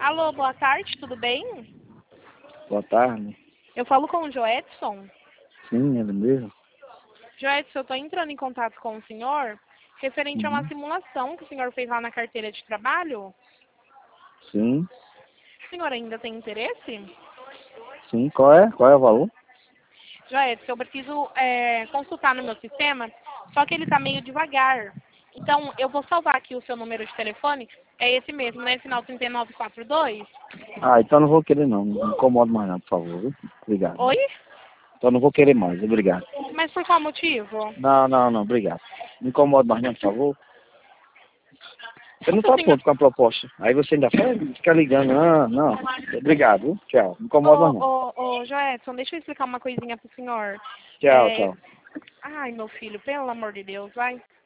Alô, boa tarde, tudo bem? Boa tarde. Eu falo com o Joedson. Sim, ele mesmo. Joedson, eu estou entrando em contato com o senhor referente a uma Uhum. simulação que o senhor fez lá na carteira de trabalho. Sim, O senhor ainda tem interesse? sim. Qual é o valor? Joedson, eu preciso consultar no meu sistema, só que ele está meio devagar. Então, eu vou salvar aqui o seu número de telefone. É esse mesmo, né? Final 3942. Ah, então não vou querer não. Não me incomodo mais não, por favor. Viu? Obrigado. Oi? Então não vou querer mais, obrigado. Mas por qual motivo? Não, obrigado. Não me incomodo mais não, por favor. Você não Nossa está senhora. pronto com a proposta. Aí você ainda fica ligando. Não. Obrigado, viu? Tchau. Não me incomodo mais não. Ô, Joedson, deixa eu explicar uma coisinha pro senhor. Tchau, É... tchau. Ai, meu filho, pelo amor de Deus, vai.